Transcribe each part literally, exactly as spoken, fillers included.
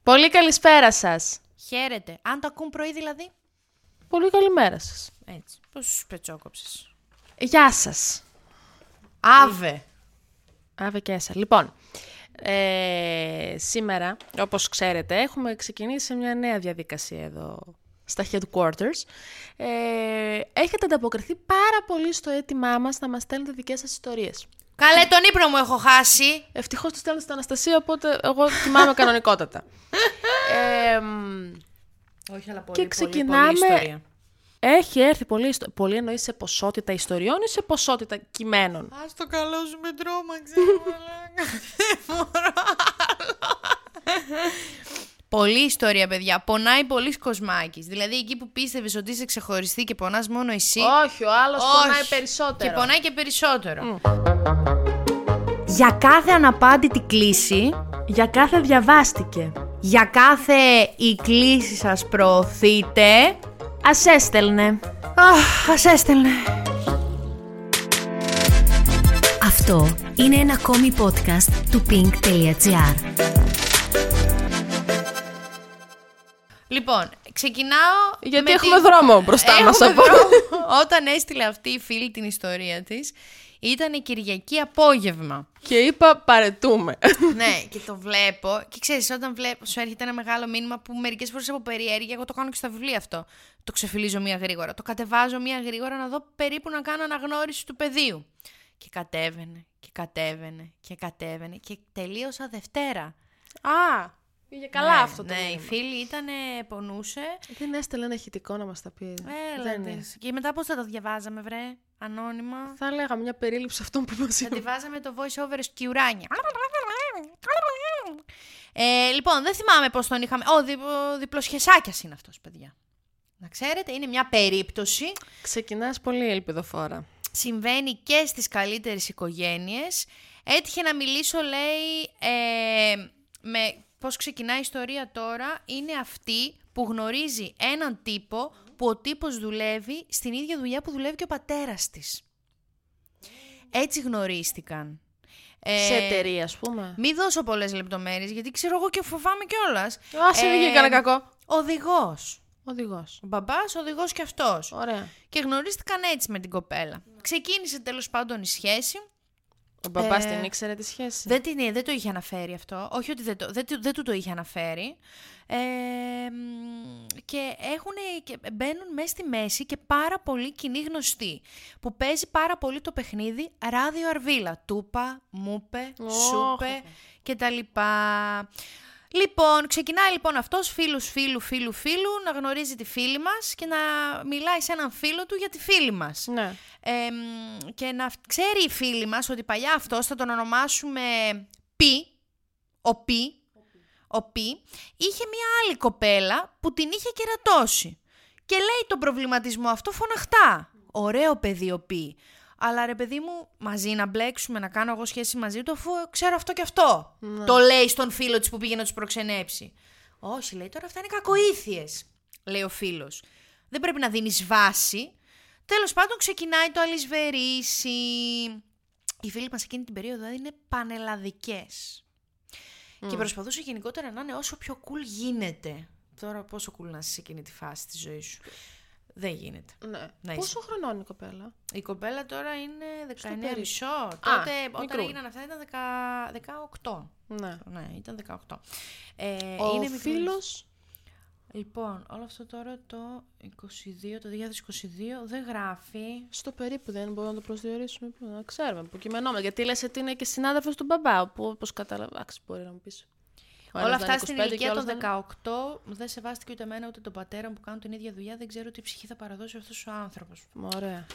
Πολύ καλησπέρα σας. Χαίρετε. Αν το ακούν πρωί δηλαδή. Πολύ καλημέρα σας. Έτσι. Πώς σου πετσόκοψες. Γεια σας. Άβε. Άβε και έσα. Λοιπόν, ε, σήμερα, όπως ξέρετε, έχουμε ξεκινήσει μια νέα διαδικασία εδώ στα headquarters. Ε, έχετε ανταποκριθεί πάρα πολύ στο αίτημά μας να μας στέλνετε δικές σας ιστορίες. Καλέ, τον ύπνο μου έχω χάσει. Ευτυχώς το στέλνω στην Αναστασία, οπότε εγώ κοιμάμαι κανονικότατα. ε, Όχι, αλλά πολύ, και ξεκινάμε... πολύ, πολύ ιστορία. Έχει έρθει πολύ, ιστο... πολύ εννοείς σε ποσότητα ιστοριών ή σε ποσότητα κειμένων. Ας το καλό σου με τρόμαξε. Δεν μπορώ άλλο. Πολλή ιστορία, παιδιά. Πονάει πολύς Κοσμάκης. Δηλαδή εκεί που πίστευες ότι είσαι ξεχωριστή και πονάς μόνο εσύ. Όχι, ο άλλος Όχι. πονάει περισσότερο. Και πονάει και περισσότερο. Mm. Για κάθε αναπάντητη κλίση, Για κάθε διαβάστηκε. για κάθε η κλίση σας προωθείτε, Ας έστελνε. αχ, ας έστελνε. Αυτό είναι ένα ακόμη podcast του pink.gr. Λοιπόν, ξεκινάω. Γιατί με έχουμε τη- δρόμο μπροστά Έχουμε μας. Από... δρόμο. Όταν έστειλε αυτή η φίλη την ιστορία της, ήταν Κυριακή απόγευμα. Και είπα παρετούμε. Ναι, και το βλέπω. Και ξέρεις, όταν βλέπω, σου έρχεται ένα μεγάλο μήνυμα που μερικές φορές από περιέργεια, εγώ το κάνω και στα βιβλία αυτό. Το ξεφυλίζω μία γρήγορα. Το κατεβάζω μία γρήγορα να δω περίπου να κάνω αναγνώριση του πεδίου. Και κατέβαινε, και κατέβαινε, και κατέβαινε. Και τελείωσα Δευτέρα. Α, πήγε καλά Ναι, αυτό το Ναι, η μήνυμα. φίλη ήταν, πονούσε. Δεν έστελνε ένα ηχητικό να μας τα πει. Έλα Δεν δες. είναι. Και μετά πώς θα τα διαβάζαμε, βρε, ανώνυμα. Θα έλεγα μια περίληψη αυτών που μας Θα είπαν. τη βάζαμε το voice over σκιουράνια. Ε, λοιπόν, δεν θυμάμαι πώς τον είχαμε. Ο, δι, ο διπλοσχεσάκιας είναι αυτός, παιδιά. Να ξέρετε, είναι μια περίπτωση. Ξεκινάς πολύ ελπιδοφόρα. Συμβαίνει και στις καλύτερες οικογένειες. Έτυχε να μιλήσω, λέει, ε, με πώς ξεκινάει η ιστορία τώρα. Είναι αυτή που γνωρίζει έναν τύπο που ο τύπος δουλεύει στην ίδια δουλειά που δουλεύει και ο πατέρας της. Έτσι γνωρίστηκαν. Ε, Σε εταιρεία, ας πούμε. Μην δώσω πολλές λεπτομέρειες, γιατί ξέρω εγώ και φοβάμαι κιόλας. Άσε, μην γίνει κανένα κακό. Οδηγός. Οδηγός. Ο μπαμπάς, οδηγός κι αυτός. Ωραία. Και γνωρίστηκαν έτσι με την κοπέλα. Ξεκίνησε τέλος πάντων η σχέση. Ο μπαμπάς Ε, την ήξερε τη σχέση. Δεν, την, δεν το είχε αναφέρει αυτό. Όχι ότι δεν, το, δεν, του- δεν του το είχε αναφέρει. Ε, μ, και, έχουνε, και μπαίνουν μέσα στη μέση και πάρα πολύ κοινή γνωστή. Που παίζει πάρα πολύ το παιχνίδι ράδιο αρβίλα. Τούπα, μούπε, Όχ. σούπε και τα λοιπά. Λοιπόν, ξεκινάει λοιπόν αυτός φίλους φίλου φίλου φίλου να γνωρίζει τη φίλη μας και να μιλάει σε έναν φίλο του για τη φίλη μας. Ναι. Ε, μ, και να ξέρει η φίλη μας ότι παλιά αυτός, θα τον ονομάσουμε Πι, ο Πι, ο Πι, είχε μία άλλη κοπέλα που την είχε κερατώσει. Και λέει τον προβληματισμό αυτό φωναχτά. Ωραίο παιδί ο Πι. Αλλά ρε παιδί μου, μαζί να μπλέξουμε, να κάνω εγώ σχέση μαζί του, αφού ξέρω αυτό και αυτό. Ναι. Το λέει στον φίλο της που πήγε να τους προξενέψει. Όχι, λέει, τώρα αυτά είναι κακοήθειες, λέει ο φίλος. Δεν πρέπει να δίνεις βάση. Τέλος πάντων, ξεκινάει το αλυσβερίσι. Οι φίλοι μας εκείνη την περίοδο είναι πανελλαδικές. Και προσπαθούσε γενικότερα να είναι όσο πιο cool γίνεται. Τώρα πόσο cool να είσαι σε εκείνη τη φάση της ζωής σου. Δεν γίνεται. Ναι. Ναι, Πόσο χρονών είναι η κοπέλα? Η κοπέλα τώρα είναι δεκαεννιά περίπου. μισό. Τότε όταν μικρούλα. έγιναν αυτά ήταν δεκαοκτώ. Ναι. Ναι, ήταν δεκαοκτώ. Ε, Ο είναι μικρούλης. φίλος. Λοιπόν, όλο αυτό τώρα το είκοσι δύο, το δύο χιλιάδες είκοσι δύο δεν γράφει. Στο περίπου δεν μπορούμε να το προσδιορίσουμε. Να ξέρουμε που κειμενόμαστε. Γιατί λες ότι είναι και συνάδελφος του μπαμπά. Όπου όπως κατάλαβα. Άξι, μπορεί να μου πεις. Ο Όλα ένας να αυτά είναι στην είκοσι πέντε ηλικία και των όλος να είναι- δεκαοκτώ δεν σεβάστηκε ούτε εμένα ούτε τον πατέρα μου που κάνουν την ίδια δουλειά. Δεν ξέρω τι ψυχή θα παραδώσει αυτός ο άνθρωπος. Ωραία.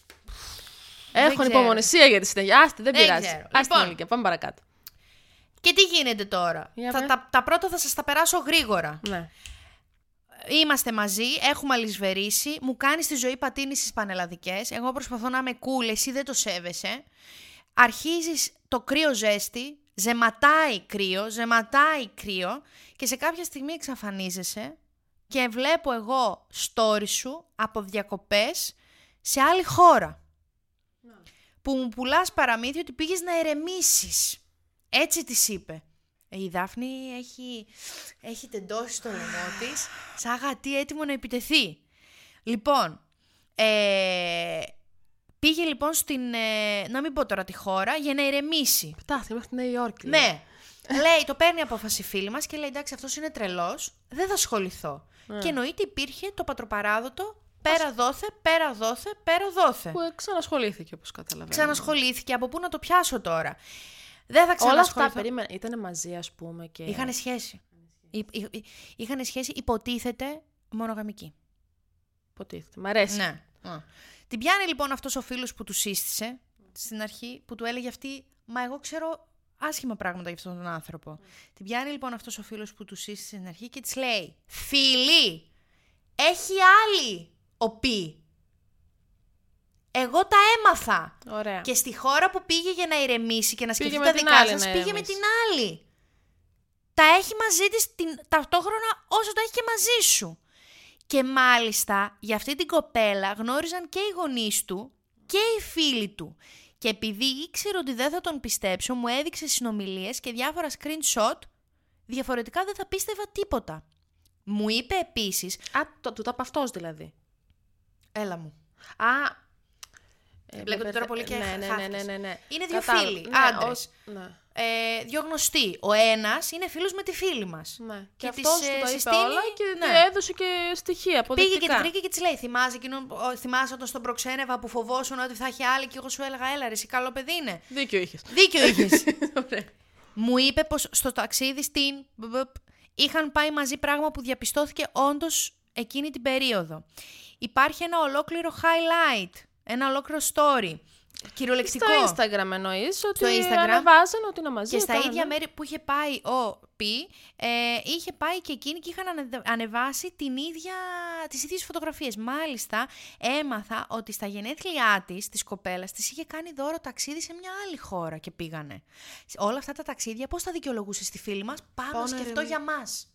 Δεν Έχουν ξέρω. υπομονησία για τη συνέχεια. Άστη, δεν Δεν πειράζει. ξέρω. Άστη την Λοιπόν. ηλικία. Πάμε παρακάτω. Και τι γίνεται τώρα. Για Θα, πες. τα, τα πρώτα θα σας τα περάσω γρήγορα. Ναι. Είμαστε μαζί, έχουμε αλυσβερίσει, μου κάνεις τη ζωή πατίνη στις πανελλαδικές, εγώ προσπαθώ να είμαι cool, εσύ δεν το σέβεσαι. Αρχίζεις το κρύο ζέστη, ζεματάει κρύο, ζεματάει κρύο και σε κάποια στιγμή εξαφανίζεσαι και βλέπω εγώ story σου από διακοπές σε άλλη χώρα. Που μου πουλάς παραμύθι ότι πήγες να ερεμήσεις. Έτσι της είπε. Η Δάφνη έχει, έχει τεντώσει το λαιμό της σαν γατί έτοιμο να επιτεθεί. Λοιπόν, ε, πήγε λοιπόν στην, ε, να μην πω τώρα τη χώρα, για να ηρεμήσει. Φτάθηκε μέχρι τη Νέα Υόρκη. Ναι. Λέει, το παίρνει απόφαση φίλη μας και λέει, εντάξει, αυτός είναι τρελός, δεν θα ασχοληθώ. Mm. Και εννοείται υπήρχε το πατροπαράδοτο, πέρα δόθε, πέρα δόθε, πέρα δόθε. Που ξανασχολήθηκε, όπως καταλαβαίνω. Ξανασχολήθηκε, από πού να το πιάσω τώρα. Δεν θα ξανασχοληθώ. Όλα αυτά, περίμενα, ήτανε μαζί, ας πούμε. Και... Είχανε σχέση. Είχανε σχέση, υποτίθεται, μονογαμική. Υποτίθεται, μ' αρέσει. Ναι. Mm. Την πιάνει λοιπόν αυτός ο φίλος που του σύστησε, στην αρχή, που του έλεγε αυτή, μα εγώ ξέρω άσχημα πράγματα για αυτόν τον άνθρωπο. Mm. Την πιάνει λοιπόν αυτός ο φίλος που του σύστησε στην αρχή και της λέει, φίλη, έχει άλλη οπή. Εγώ τα έμαθα. Ωραία. Και στη χώρα που πήγε για να ηρεμήσει και να σκεφτεί τα δικά σας, πήγε με την άλλη. Τα έχει μαζί της την, ταυτόχρονα όσο τα έχει και μαζί σου. Και μάλιστα για αυτή την κοπέλα γνώριζαν και οι γονείς του και οι φίλοι του. Και επειδή ήξερε ότι δεν θα τον πιστέψω, μου έδειξε συνομιλίες και διάφορα screenshot, διαφορετικά δεν θα πίστευα τίποτα. Μου είπε επίσης... Α, το, το, το από αυτός δηλαδή. Έλα μου. Α... Ε, Μπλέκονται τώρα πολύ και ναι, ναι, ναι, ναι, ναι. Είναι δύο Κατάλαβα. φίλοι, ναι, άντρες. Ο... Ναι. Ε, δύο γνωστοί. Ο ένας είναι φίλος με τη φίλη μας. Ναι. Και, και αυτός της, του τα συστήνει... είπε όλα και ναι. έδωσε και στοιχεία αποδεικτικά. Πήγε και τη βρήκε και της λέει, θυμάσαι, εκείνον, θυμάσαι όταν στον προξένευα που φοβόσουν ότι θα έχει άλλη και εγώ σου έλεγα, έλα ρε, εσύ καλό παιδί είναι. Δίκιο είχες. Δίκιο είχες. Μου είπε πως στο ταξίδι στην... είχαν πάει μαζί, πράγμα που διαπιστώθηκε όντως εκείνη την περίοδο. Υπάρχει ένα ολόκληρο highlight, ένα ολόκληρο story. Κυριολεκτικό. Στο Instagram εννοείς ότι Instagram, ανεβάζαν ότι είναι μαζί. Και στα έκαναν... ίδια μέρη που είχε πάει ο Πι, ε, είχε πάει και εκείνη και είχαν ανε, ανεβάσει την ίδια, τις ίδιες φωτογραφίες. Μάλιστα έμαθα ότι στα γενέθλιά της, της κοπέλας, της είχε κάνει δώρο ταξίδι σε μια άλλη χώρα και πήγανε. Όλα αυτά τα ταξίδια πώς τα δικαιολογούσε στη φίλη μας? Πάω, Πάω να σκεφτώ ερεμί. για μας.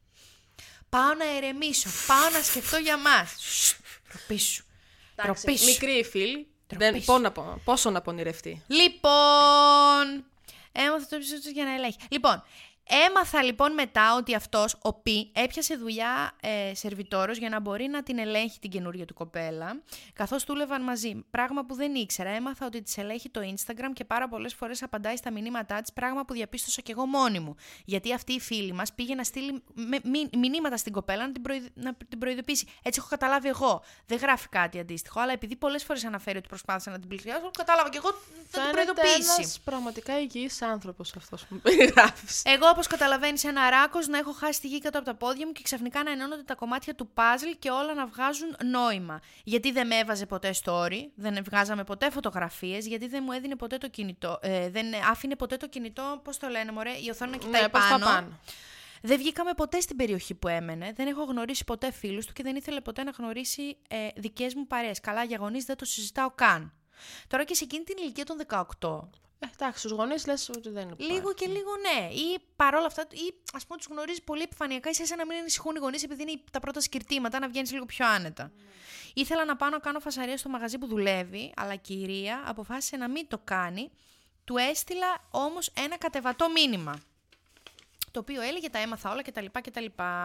Πάω να ερεμήσω. Πάω να σκεφτώ για μας. Τροπή σου. Μικρή φίλη. Δεν, πό να πω, πόσο να πονηρευτεί. Λοιπόν, έμαθα το επεισόδιο για να ελέγχει. Λοιπόν, έμαθα λοιπόν μετά ότι αυτός, ο Πι, έπιασε δουλειά ε, σερβιτόρος για να μπορεί να την ελέγχει την καινούργια του κοπέλα, καθώς δούλευαν μαζί. Πράγμα που δεν ήξερα. Έμαθα ότι της ελέγχει το Instagram και πάρα πολλές φορές απαντάει στα μηνύματά της, πράγμα που διαπίστωσα κι εγώ μόνη μου. Γιατί αυτή η φίλη μας πήγε να στείλει με, μη, μηνύματα στην κοπέλα να την, προειδ, να την προειδοποιήσει. Έτσι έχω καταλάβει εγώ. Δεν γράφει κάτι αντίστοιχο, αλλά επειδή πολλές φορές αναφέρει ότι προσπάθησε να την πλησιάσω, κατάλαβα κι εγώ να την προειδοποιήσει. Είναι ένας πραγματικά υγιής άνθρωπος αυτός που μου περιγράφεις. Εγώ, όπως καταλαβαίνεις, ένα ράκος να έχω χάσει τη γη κάτω από τα πόδια μου και ξαφνικά να ενώνονται τα κομμάτια του puzzle και όλα να βγάζουν νόημα. Γιατί δεν με έβαζε ποτέ story, δεν βγάζαμε ποτέ φωτογραφίες, γιατί δεν μου έδινε ποτέ το κινητό, ε, δεν άφηνε ποτέ το κινητό, πώς το λένε μωρέ, η οθόνη να κοιτάει ναι, πάνω. πάνω. Δεν βγήκαμε ποτέ στην περιοχή που έμενε, δεν έχω γνωρίσει ποτέ φίλους του και δεν ήθελε ποτέ να γνωρίσει ε, δικές μου παρέες. Καλά, για γονείς δεν το συζητάω καν. Τώρα και σε εκείνη την ηλικία των δεκαοκτώ. Ε, εντάξει, στους γονείς λες ότι δεν υπάρχει. Λίγο και λίγο ναι. Ή παρόλα αυτά, ή ας πούμε τους γνωρίζεις πολύ επιφανειακά, ίσως να μην ανησυχούν οι γονείς επειδή είναι τα πρώτα σκυρτήματα, να βγαίνεις λίγο πιο άνετα. Mm. Ήθελα να πάω να κάνω φασαρία στο μαγαζί που δουλεύει, αλλά η κυρία αποφάσισε να μην το κάνει. Του έστειλα όμως ένα κατεβατό μήνυμα, το οποίο έλεγε τα έμαθα όλα κτλ. κτλ.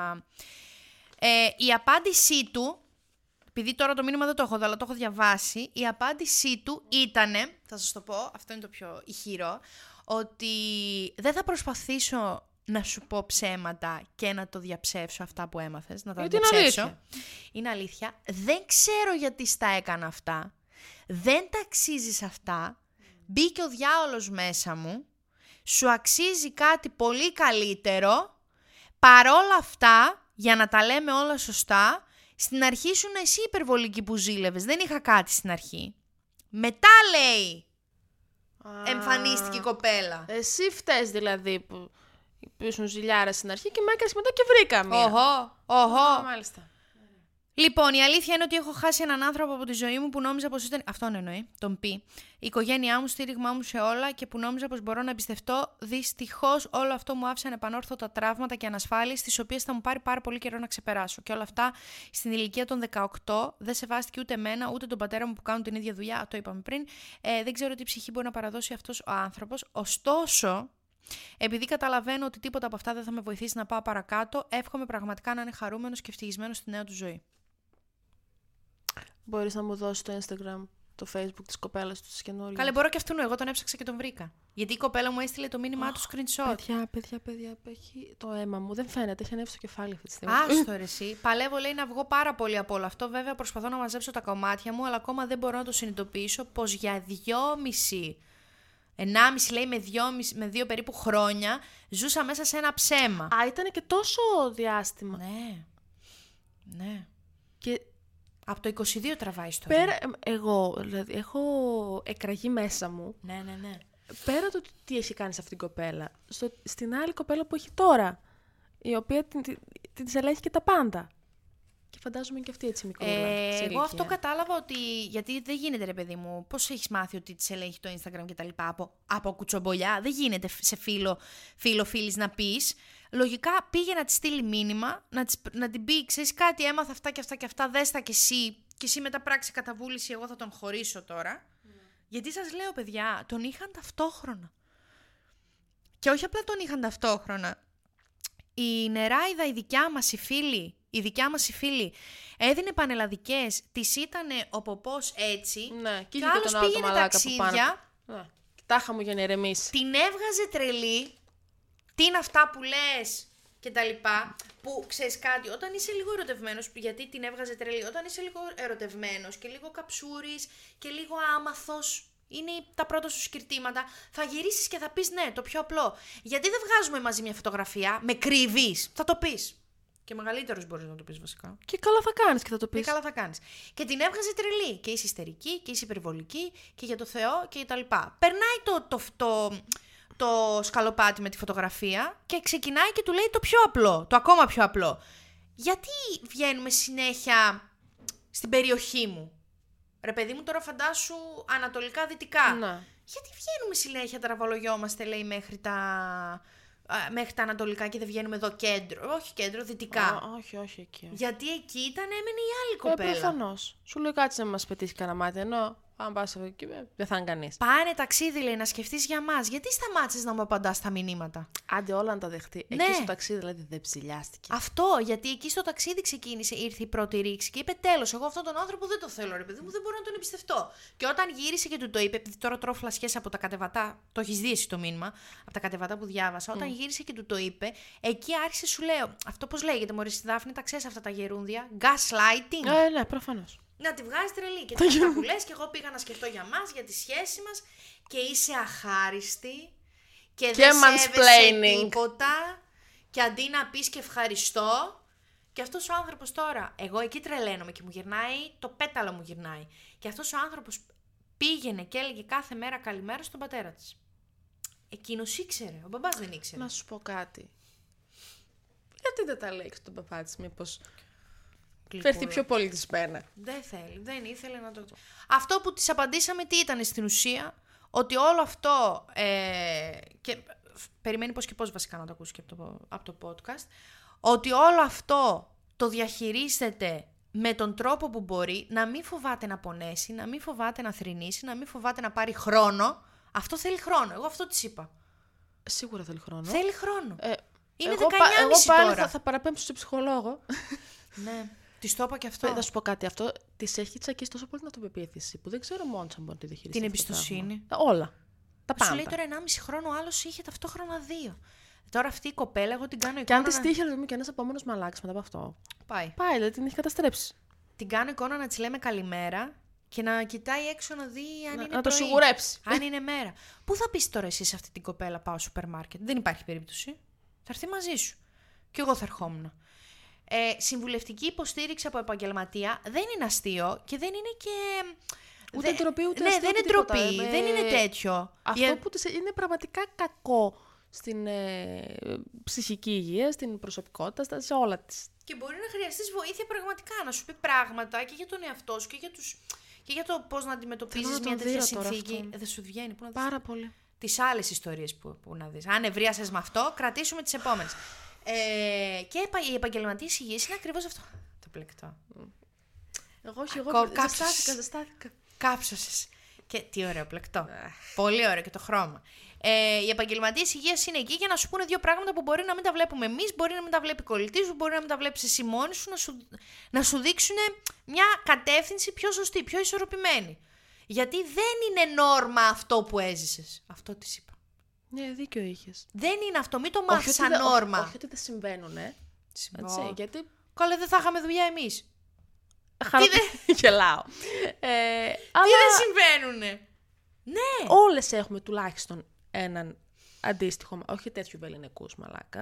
Ε, η απάντησή του, επειδή τώρα το μήνυμα δεν το έχω δει, αλλά το έχω διαβάσει, η απάντησή του ήτανε, θα σας το πω, αυτό είναι το πιο ηχηρό, ότι δεν θα προσπαθήσω να σου πω ψέματα και να το διαψεύσω αυτά που έμαθες, να τα γιατί διαψεύσω. Είναι αλήθεια. Είναι αλήθεια. Δεν ξέρω γιατί στα έκανα αυτά. Δεν τα αξίζεις αυτά. Μπήκε ο διάολος μέσα μου. Σου αξίζει κάτι πολύ καλύτερο. Παρόλα αυτά, για να τα λέμε όλα σωστά, στην αρχή ήσουν εσύ υπερβολική που ζήλευες. Δεν είχα κάτι στην αρχή. Μετά λέει, Α, εμφανίστηκε η κοπέλα. Εσύ φταίς δηλαδή που, που ήσουν ζηλιάρα στην αρχή και με έκανες μετά και βρήκα μία. Οχο, οχο. Μάλιστα. Λοιπόν, η αλήθεια είναι ότι έχω χάσει έναν άνθρωπο από τη ζωή μου που νόμιζα πως ήταν. Αυτόν εννοεί, τον Πι. Η οικογένειά μου, στήριγμά μου σε όλα και που νόμιζα πως μπορώ να εμπιστευτώ. Δυστυχώς, όλο αυτό μου άφησε ανεπανόρθωτα τραύματα και ανασφάλειες, τις οποίες θα μου πάρει πάρα πολύ καιρό να ξεπεράσω. Και όλα αυτά στην ηλικία των δεκαοκτώ δεν σεβάστηκε ούτε εμένα ούτε τον πατέρα μου που κάνουν την ίδια δουλειά. Το είπαμε πριν. Ε, δεν ξέρω τι ψυχή μπορεί να παραδώσει αυτός ο άνθρωπος. Ωστόσο, Επειδή καταλαβαίνω ότι τίποτα από αυτά δεν θα με βοηθήσει να πάω παρακάτω, εύχομαι πραγματικά να είναι χαρούμενος και ευτυχισμένος στη νέα του ζωή. Μπορείς να μου δώσεις το Instagram, το Facebook της κοπέλας του της καινούργιας? Καλέ, μπορώ και αυτού, εγώ τον έψαξα και τον βρήκα. Γιατί η κοπέλα μου έστειλε το μήνυμά oh, του screenshot. Παιδιά, παιδιά, παιδιά, έχει το αίμα μου. Δεν φαίνεται, έχει ανέβει στο κεφάλι αυτή τη στιγμή. Άστο ρε εσύ. Παλεύω, λέει, να βγω πάρα πολύ από όλο αυτό. Βέβαια, προσπαθώ να μαζέψω τα κομμάτια μου, αλλά ακόμα δεν μπορώ να το συνειδητοποιήσω πως για δυόμιση, ενάμιση λέει με δύο, με δύο περίπου χρόνια, ζούσα μέσα σε ένα ψέμα. Α, ήταν και τόσο διάστημα. Ναι. Ναι. Και από το είκοσι δύο τραβάει ιστορία. Πέρα, εγώ, δηλαδή, έχω εκραγεί μέσα μου. Ναι, ναι, ναι. Πέρα το τι έχει κάνει σε αυτήν την κοπέλα, στο, στην άλλη κοπέλα που έχει τώρα, η οποία την, την, την της ελέγχει και τα πάντα. Και φαντάζομαι και αυτή έτσι μικρούλα. Ε, εγώ αυτό κατάλαβα ότι. Γιατί δεν γίνεται, ρε παιδί μου, πώς έχεις μάθει ότι της ελέγχει το Instagram και τα λοιπά από, από κουτσομπολιά. Δεν γίνεται σε φίλο, φίλο φίλης να πεις. Λογικά πήγε να της στείλει μήνυμα, να, της, να την πει: ξέρεις κάτι, έμαθα αυτά και αυτά και αυτά, δες τα κι εσύ. Και εσύ μετά πράξη καταβούληση, εγώ θα τον χωρίσω τώρα. Mm. Γιατί σας λέω, παιδιά, τον είχαν ταυτόχρονα. Και όχι απλά τον είχαν ταυτόχρονα. Η Νεράιδα, η δικιά μας η φίλη, η δικιά μας η φίλη, έδινε πανελλαδικές, της ήτανε ο ποπός έτσι. Ναι, και, και άλλος πήγαινε ταξίδια. Ναι, τάχα μου για να ηρεμήσει. Την έβγαζε τρελή. Τι είναι αυτά που λες και τα λοιπά. Που ξέρεις κάτι, όταν είσαι λίγο ερωτευμένος, γιατί την έβγαζε τρελή, όταν είσαι λίγο ερωτευμένος και λίγο καψούρης και λίγο άμαθος, είναι τα πρώτα σου σκυρτήματα, θα γυρίσεις και θα πεις ναι, το πιο απλό. Γιατί δεν βγάζουμε μαζί μια φωτογραφία, με κρύβεις, θα το πεις. Και μεγαλύτερος μπορείς να το πεις βασικά. Και καλά θα κάνεις και θα το πεις. Και καλά θα κάνεις. Και την έβγαζε τρελή. Και είσαι ιστερική και είσαι υπερβολική και για το Θεό και τα λοιπά. Περνάει το, το, το, το σκαλοπάτι με τη φωτογραφία και ξεκινάει και του λέει το πιο απλό, το ακόμα πιο απλό. Γιατί βγαίνουμε συνέχεια στην περιοχή μου? Ρε παιδί μου, τώρα φαντάσου ανατολικά-δυτικά. Να. Γιατί βγαίνουμε συνέχεια, τραβολογιόμαστε, λέει, μέχρι τα, μέχρι τα ανατολικά και δεν βγαίνουμε εδώ κέντρο. Όχι κέντρο, δυτικά. Α, όχι, όχι εκεί. Γιατί εκεί ήταν, έμενε η άλλη κοπέλα. Ε, προφανώς. Σου λέει κάτσε να μας πετύχει κανένα μάτι, ενώ αν πας εκεί δεν θα είναι κανείς. Πάνε ταξίδι, λέει, να σκεφτείς για μας. Γιατί σταμάτησες να μου απαντάς στα μηνύματα? Άντε όλα να τα δεχτεί. Ναι. Εκεί στο ταξίδι δηλαδή δεν ψηλιάστηκε. Αυτό, γιατί εκεί στο ταξίδι ξεκίνησε, ήρθε η πρώτη ρήξη και είπε τέλος, εγώ αυτόν τον άνθρωπο δεν το θέλω, ρε παιδί μου, δεν μπορώ να τον εμπιστευτώ. Και όταν γύρισε και του το είπε, επειδή τώρα τρώω φλασιές από τα κατεβατά, το έχεις δει εσύ το μήνυμα, από τα κατεβατά που διάβασα, όταν mm. γύρισε και του το είπε, εκεί άρχισε, σου λέω, αυτό πώς λέγεται, μωρή στη Δάφνη, τα ξέρεις αυτά τα γερούντια, gaslighting. Ε, ναι, προφανώς. Να τη βγάζει τρελή. Και τα που λες, και εγώ πήγα να σκεφτώ για μας, για τη σχέση μας, και είσαι αχάριστη και, και δεν σέβεσαι τίποτα, και αντί να πεις και ευχαριστώ. Και αυτός ο άνθρωπος τώρα, εγώ εκεί τρελαίνομαι και μου γυρνάει, το πέταλο μου γυρνάει. Και αυτός ο άνθρωπος πήγαινε και έλεγε κάθε μέρα καλημέρα στον πατέρα της. Εκείνος ήξερε, ο μπαμπάς δεν ήξερε. Να σου πω κάτι. Γιατί δεν τα λέει στον μπαμπά της, μήπως φέρθει πιο πολύ της πένα? Δεν θέλει, δεν ήθελε να το... Αυτό που της απαντήσαμε τι ήταν στην ουσία, ότι όλο αυτό, ε, και περιμένει πώς και πώς βασικά να το ακούσει και από το, από το podcast, ότι όλο αυτό το διαχειρίζεται με τον τρόπο που μπορεί, να μην φοβάται να πονέσει, να μην φοβάται να θρηνήσει, να μην φοβάται να πάρει χρόνο. Αυτό θέλει χρόνο, εγώ αυτό της είπα. Σίγουρα θέλει χρόνο. Θέλει χρόνο. Ε, είναι εγώ, δεκαεννιά και μισή εγώ πάλι τώρα. Θα, θα παραπέμψω στον ψυχολόγο. Ναι. Τη το είπα και αυτό. Θα σου πω κάτι. Αυτό τη έχει τσακίσει τόσο πολύ την αυτοπεποίθηση που δεν ξέρω μόνο αν μπορεί να τη διαχειριστεί. Την εμπιστοσύνη. Όλα. Τα πάντα. Σου λέει τώρα ενάμιση χρόνο, ο άλλος είχε ταυτόχρονα δύο. Τώρα αυτή η κοπέλα, εγώ την κάνω εικόνα. Και αν τη τύχει να... και ένα επόμενο μαλάκα μετά από αυτό. Πάει. Πάει, δηλαδή την έχει καταστρέψει. Την κάνω εικόνα να τη λέμε καλημέρα και να κοιτάει έξω να δει αν να, είναι να πρωί, το σιγουρέψει. Αν είναι μέρα. Πού θα πει τώρα εσύ σε αυτή την κοπέλα, πάω σούπερ μάρκετ? Δεν υπάρχει περίπτωση. Θα έρθει μαζί σου. Κι εγώ θα ερχόμουν. Ε, συμβουλευτική υποστήριξη από επαγγελματία δεν είναι αστείο και δεν είναι και. Ούτε Δε... ντροπή, ούτε ναι, αστείο. δεν είναι ντροπή, ε, δεν είναι τέτοιο. Αυτό Για... που της είναι πραγματικά κακό στην ε, ψυχική υγεία, στην προσωπικότητα, σε όλα της. Και μπορεί να χρειαστείς βοήθεια πραγματικά, να σου πει πράγματα και για τον εαυτό σου και για, τους... και για το πώς να αντιμετωπίζεις μια τέτοια συνθήκη. Δεν σου βγαίνει. Πού να Πάρα δεις... πολύ. Τις άλλες ιστορίες που, που να δεις. Αν ευρίασες με αυτό, κρατήσουμε τις επόμενες. Ε, και οι επαγγελματίες υγείας είναι ακριβώς αυτό. Το πλεκτό. Εγώ όχι, εγώ ζεστάθηκα, ζεστάθηκα. Κάψωσες. Και τι ωραίο πλεκτό. Πολύ ωραίο και το χρώμα. Ε, οι επαγγελματίες υγείας είναι εκεί για να σου πούνε δύο πράγματα που μπορεί να μην τα βλέπουμε εμείς, μπορεί να μην τα βλέπει η κολλητή σου, μπορεί να μην τα βλέπεις εσύ μόνη σου, να σου, να σου δείξουν μια κατεύθυνση πιο σωστή, πιο ισορροπημένη. Γιατί δεν είναι νόρμα αυτό που έζησες. Αυτό της είπα. Ναι, δίκιο είχες. Δεν είναι αυτό, μην το μάθεις σαν νόρμα. Όχι, όχι ότι δεν συμβαίνουν, ε. Έτσι, γιατί... Καλά, δεν θα είχαμε δουλειά εμείς. Χαρα... Τι δεν... Γελάω. Ε, Τι αλλά... δεν συμβαίνουνε. Ναι. Όλες έχουμε τουλάχιστον έναν αντίστοιχο, όχι τέτοιου βεληνικούς μαλάκα,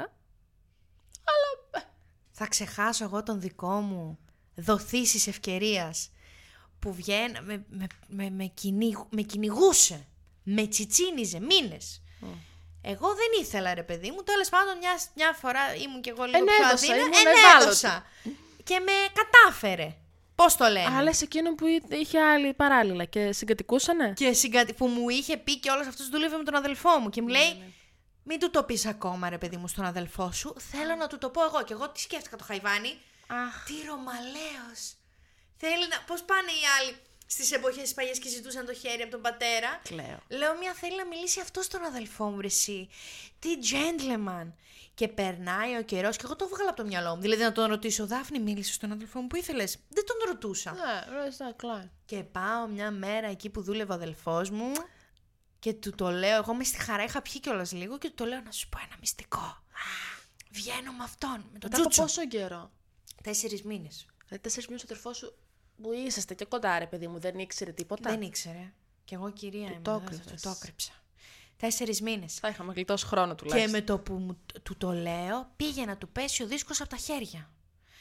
αλλά... Θα ξεχάσω εγώ τον δικό μου δοθήσεις ευκαιρίας που βγαίνει, με, με, με, με, κυνηγ, με κυνηγούσε, με τσιτσίνιζε μήνες. Mm. Εγώ δεν ήθελα ρε παιδί μου, τέλος πάντων μια, μια φορά ήμουν κι εγώ λίγο ενέδωσα, πιο αδύναμη, ενέδωσα και με κατάφερε. Πώς το λένε. Αλλά σε εκείνο που είχε άλλη παράλληλα και συγκατοικούσανε. Και συγκατη... που μου είχε πει και όλος αυτός δούλευε με τον αδελφό μου και μου λέει, ναι, ναι. μην του το πεις ακόμα ρε παιδί μου στον αδελφό σου, θέλω να του το πω εγώ. Και εγώ τι σκέφτηκα το Χαϊβάνι. Αχ. Τι ρωμαλαίος. Θέλει να... Πώς πάνε οι άλλοι στις εποχές τις παλιές και ζητούσαν το χέρι από τον πατέρα. Κλαίω. Λέω μια θέλει να μιλήσει αυτό στον αδελφό μου ρε εσύ. Τι gentleman. Και περνάει ο καιρός και εγώ το βγάλα από το μυαλό μου. Δηλαδή να τον ρωτήσω, Δάφνη, μίλησε στον αδελφό μου που ήθελες. Δεν τον ρωτούσα. Ναι, και πάω μια μέρα εκεί που δούλευε ο αδελφός μου και του το λέω. Εγώ με στη χαρά είχα πιει κιόλας λίγο και του το λέω να σου πω ένα μυστικό. Βγαίνω με αυτόν, με τον Μετά Τζούτσο. από πόσο καιρό. Τέσσερις μήνες. Δηλαδή, τέσσερις μήνες ο αδερφός σου που είσαστε και κοντά, ρε παιδί μου, δεν ήξερε τίποτα. Δεν ήξερε. Κι εγώ κυρία του είμαι. Το Του το έκρυψα. Τέσσερις μήνες. Θα είχαμε γλιτώσει χρόνο τουλάχιστον. Και με το που μου, του το λέω, πήγε να του πέσει ο δίσκος από τα χέρια.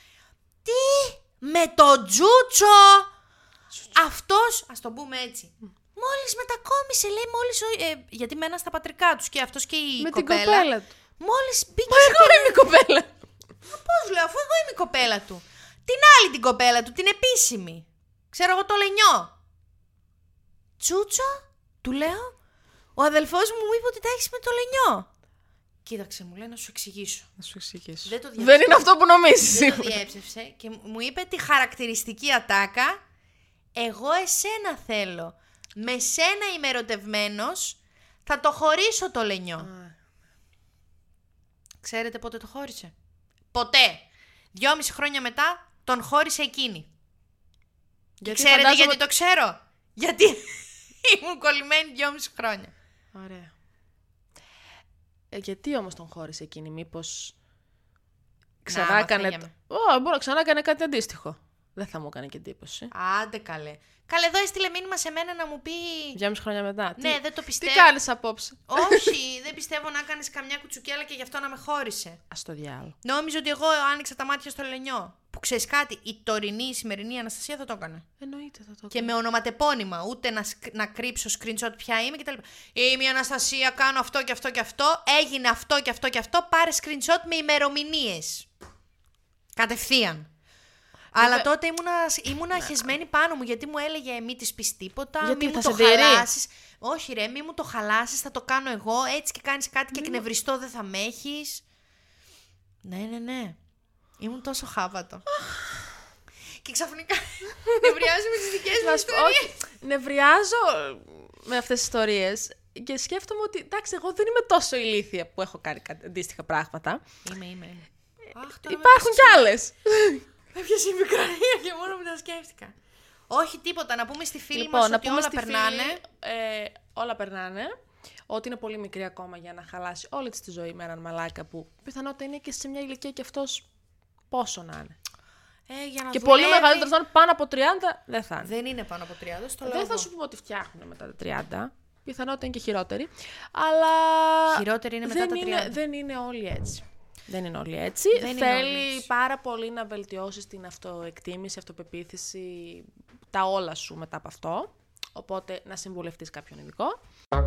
Τι! Με το Τζούτσο! Αυτός, ας το πούμε έτσι. Mm. Μόλις μετακόμισε, λέει, μόλις. Ε, γιατί μέναν στα πατρικά τους και αυτός και η με κοπέλα. την κοπέλα του. Μόλις μπήκε. Μα εγώ είμαι η κοπέλα. Μα πώς λέω, αφού εγώ είμαι η κοπέλα του. Την άλλη την κοπέλα του, την επίσημη. Ξέρω εγώ το Λενιό. Τσούτσο, του λέω. Ο αδελφός μου μου είπε ότι τα έχεις με το Λενιό. Κοίταξε, μου λέει να σου εξηγήσω. Να σου εξηγήσω. Δεν, το Δεν είναι αυτό που νομίζεις. Δεν το διέψευσε και μου είπε τη χαρακτηριστική ατάκα. Εγώ εσένα θέλω. Με σένα είμαι ερωτευμένος. Θα το χωρίσω το Λενιό. Α. Ξέρετε πότε το χώρισε? Ποτέ. Δυόμιση χρόνια μετά τον χώρισε εκείνη. Γιατί ξέρετε φαντάζομαι... γιατί το ξέρω? Γιατί ήμουν κολλημένη δυόμιση χρόνια. Ωραία. Ε, γιατί όμως τον χώρισε εκείνη, μήπως ξανά έκανε... Ω, μπορεί να ξανά έκανε κάτι αντίστοιχο. Δεν θα μου έκανε και εντύπωση. Άντε καλέ. Καλέ, εδώ έστειλε μήνυμα σε μένα να μου πει... Δυόμιση χρόνια μετά. Ναι, τι... δεν το πιστεύω. Τι κάνεις απόψε? Όχι, δεν πιστεύω να κάνεις καμιά κουτσουκέλα και γι' αυτό να με χώρισε. Ας το διάλογο. Νόμιζα ότι εγώ άνοιξα τα μάτια στο Λενιό. Που ξέρεις κάτι, η τωρινή, η σημερινή Αναστασία θα το έκανε. Εννοείται θα το έκανε. Και με ονοματεπώνυμα, ούτε να, να κρύψω screenshot ποια είμαι κτλ. Είμαι η Αναστασία, κάνω αυτό και αυτό και αυτό. Έγινε αυτό και αυτό και αυτό. Πάρε screenshot με ημερομηνίες. Κατευθείαν. Αλλά Βε... τότε ήμουνα, ήμουνα ναι. χεσμένη πάνω μου γιατί μου έλεγε μη της πεις τίποτα, γιατί μη μου το χαλάσεις. Όχι ρε, μη μου το χαλάσεις, θα το κάνω εγώ. Έτσι και κάνεις κάτι και εκνευριστώ δεν θα με έχεις. Ναι, ναι, ναι. Ήμουν τόσο χάβατο. Και ξαφνικά νευριάζω με τις δικές μου ιστορίες. Νευριάζω με αυτές τις ιστορίες και σκέφτομαι ότι εντάξει, εγώ δεν είμαι τόσο ηλίθια που έχω κάνει αντίστοιχα πράγματα. Είμαι, είμαι. Αχ, υπάρχουν κι άλλες. Με πιάσε η μικρανία και μόνο που τα σκέφτηκα. Όχι τίποτα, να πούμε στη φίλη λοιπόν, μας να ότι πούμε όλα περνάνε. Φίλη, ε, όλα περνάνε. Ότι είναι πολύ μικρή ακόμα για να χαλάσει όλη της τη ζωή με έναν μαλάκα που πιθανότητα είναι και σε μια ηλικία και αυτός πόσο να είναι. Ε, για να και δουλεύει... πολύ μεγαλύτερος, αν πάνω από τριάντα δεν θα είναι. Δεν είναι πάνω από τριάντα, στο λέω. Δεν θα σου πούμε ότι φτιάχνουν μετά τα τριάντα. Πιθανότητα είναι και χειρότερη. Αλλά. Χειρότερη είναι μετά δεν τα τριάντα. Είναι, δεν είναι όλοι έτσι. Δεν είναι όλοι έτσι. Δεν Θέλει έτσι. πάρα πολύ να βελτιώσεις την αυτοεκτίμηση, αυτοπεποίθηση, τα όλα σου μετά από αυτό. Οπότε να συμβουλευτείς κάποιον ειδικό.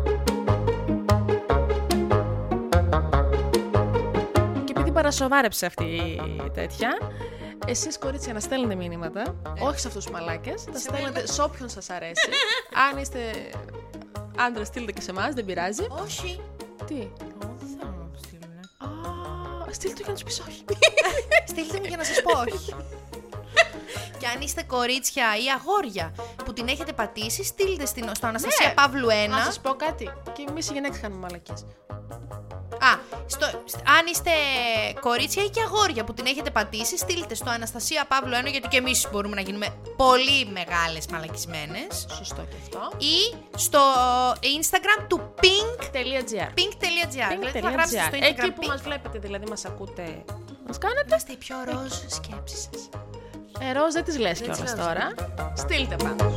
Και επειδή παρασοβάρεψε αυτή η τέτοια, εσείς κορίτσια να στέλνετε μηνύματα, ε. όχι σε αυτούς τους μαλάκες, τα στέλνετε σε όποιον σας αρέσει. Αν είστε άντρας, στείλτε και σε εμάς, δεν πειράζει. Όχι. Τι? Εγώ δεν θέλω να το στείλουνε. Α, στείλτε το για να τους πεις όχι. Στείλτε μου για να σας πω όχι. Και αν είστε κορίτσια ή αγόρια που την έχετε πατήσει, στείλτε στην, στο Αναστασία ναι. Παύλου ένα. Να σας πω κάτι. Και εμείς οι γυναίκες κάνουμε μαλακίες. Α, στο, αν είστε κορίτσια ή και αγόρια που την έχετε πατήσει, στείλτε στο Αναστασία Παύλου ένα, γιατί και εμείς μπορούμε να γίνουμε πολύ μεγάλες μαλακισμένες. Σωστό και αυτό. Ή στο Instagram του pink.gr. pink.gr. Δηλαδή θα γράψετε στο Instagram. Εκεί που pink. μας βλέπετε, δηλαδή μας ακούτε, μας κάνετε. Είμαστε οι πιο ροζ σκέψεις σας. Ε, ροζ δεν τις λες κιόλας τώρα. Στείλτε πάνω.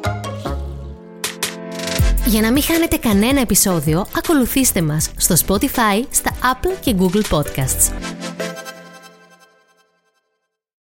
Για να μην χάνετε κανένα επεισόδιο, ακολουθήστε μας στο Spotify, στα Apple και Google Podcasts.